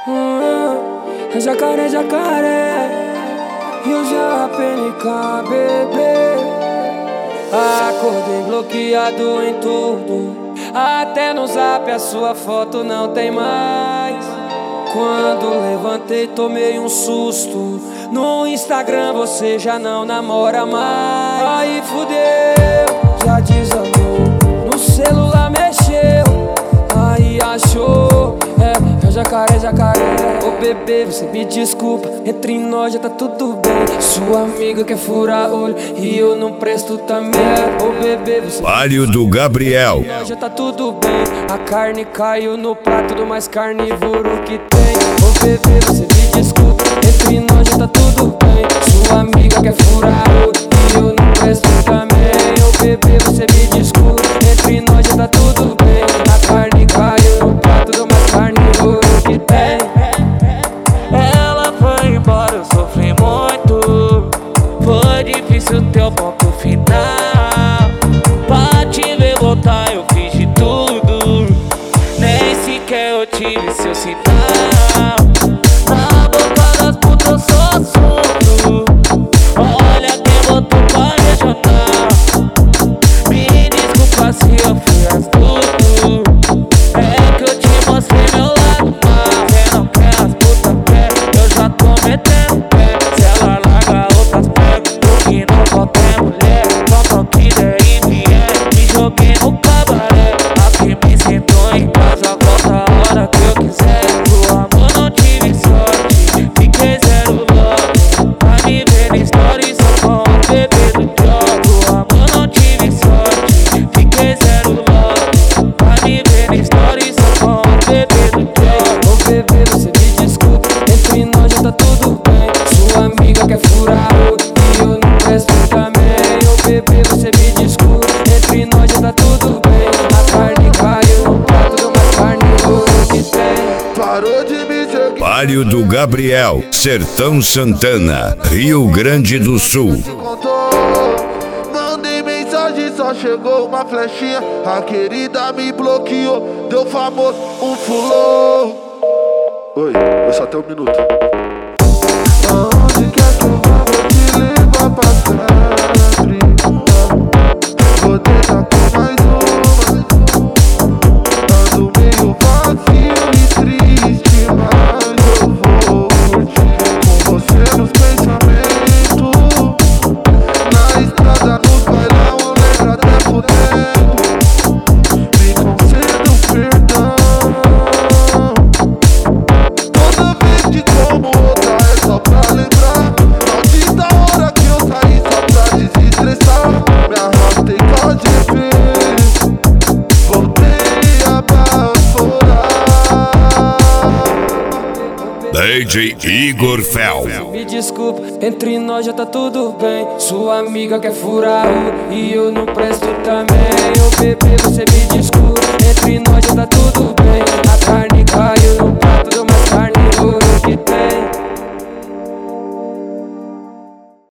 É jacaré, jacaré. E eu já PNK, bebê. Acordei bloqueado em tudo. Até no zap a sua foto não tem mais. Quando levantei tomei um susto. No Instagram você já não namora mais. Aí fudeu, já desandou. No celular mexeu, aí achou. É jacaré, jacaré. Ô bebê, você me desculpa, entre nós já tá tudo bem. Sua amiga quer furar olho e eu não presto também. Ô bebê, você Palio do Gabriel. já tá tudo bem. A carne caiu no prato do mais carnívoro que tem. Ô bebê, você me desculpa, entre nós já tá tudo bem. Sua amiga quer furar olho e eu não presto também. Ô bebê, você me desculpa, entre nós já tá tudo bem. A carne caiu no prato do mais carnívoro que tem. Ela foi embora, eu sofri muito. Foi difícil ter o ponto final. Pra te ver voltar eu fiz de tudo. Nem sequer eu tive seu sinal. Na boca das putas eu sou assunto. Olha quem botou pra regional. Me desculpa se eu fui astuto. É que eu te mostrei meu lado mal. Cê não quer, as putas quer. Eu já tô metendo pé. Se ela larga outras pega. O que não falta é mulher. Só que der e vier. Me joguei no cabaré. Aqui me sentou em casa. Volta a hora que eu quiser. Do amor não tive sorte. Fiquei zero love. Pra me ver na história só com o bebê do job. Do amor não tive sorte. Fiquei zero love. Pra me ver na história só com o bebê do job. Ô bebê, você me desculpa, entre nós já tá tudo bem. Sua amiga quer furar olho e eu não presto também. Ô bebê, você me desculpa, entre nós já tá tudo bem. A carne caiu no prato do mais carnívoro que tem. Parou de me seguir. Palio do Gabriel, Sertão Santana, Rio Grande do Sul. Contou. Mandei mensagem, só chegou uma flechinha. A querida me bloqueou, deu famoso, um fulô. Oi, eu só tenho um minuto. Aonde quer que eu vá, vou te levar pra sempre. Vou deixar com mais uma. Ando meio vazio e triste, mas eu vou curtir com você nos pensamentos. Na estrada, nos bailão, lembra até por tempo. Me conceda um perdão. Toda vez que como outra é só pra lembrar. Maldita hora que eu saí só pra desestressar. Me arrastei com a GP. Voltei a baforar. DJ Igor Fel. Me desculpa, entre nós já tá tudo bem. Sua amiga quer furar olho e eu não presto também. Ô bebê, você me desculpa.